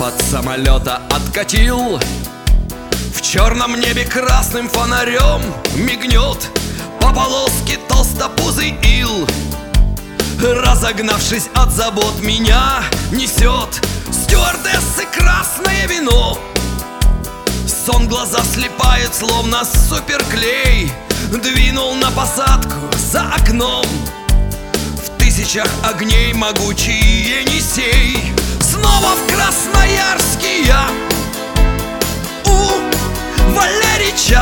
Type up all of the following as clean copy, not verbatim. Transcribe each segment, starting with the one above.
от самолета откатил. В черном небе красным фонарем мигнет по полоске толстопузый ил. Разогнавшись от забот, меня несет стюардессы красное вино. Сон глаза слепает, словно суперклей. Двинул на посадку за окном. В тысячах огней могучий Енисей. Снова в Красноярске я у Валерича.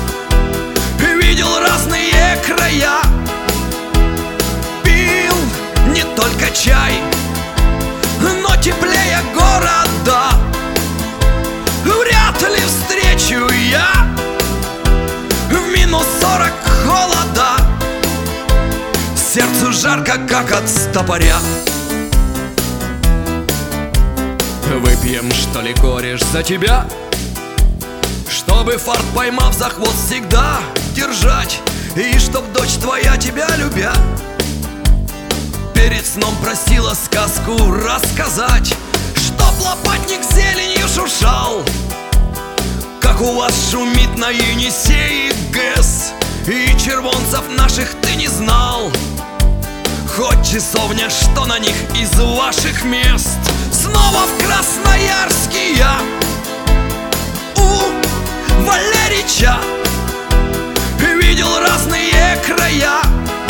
Видел разные края, пил не только чай, но теплее города вряд ли встречу я в минус 40 холода. Сердцу жарко, как от стопоря. Выпьем, что ли, кореш, за тебя, чтобы фарт, поймав за хвост, всегда держать. И чтоб дочь твоя, тебя любя, перед сном просила сказку рассказать. Чтоб лопатник зеленью шуршал, как у вас шумит на Енисее ГЭС. И червонцев наших ты не знал, хоть часовня, что на них из ваших мест. Снова в Красноярске я у Валерича. Видел разные края,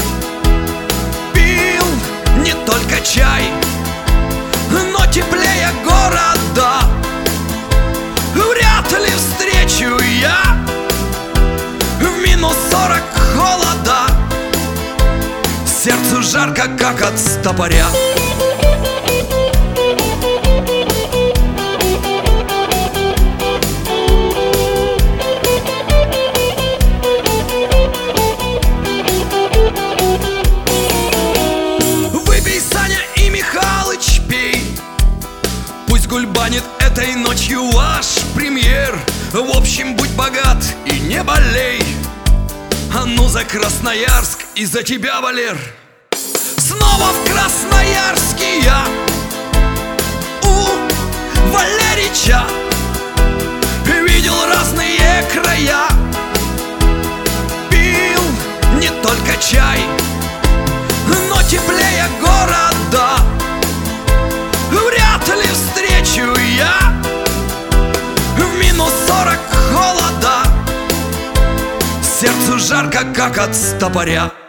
пил не только чай, но теплее города вряд ли встречу я в минус 40 холода. Сердцу жарко, как от стопоря. Выпей, Саня и Михалыч, пей. Пусть гульбанит этой ночью ваш премьер. В общем, будь богат и не болей. А ну за Красноярск и за тебя, Валер. Снова в Красноярске я у Валерича. Видел разные края, пил не только чай, но теплее города вряд ли встречу я в минус 40 холода. Сердцу жарко, как от стопоря.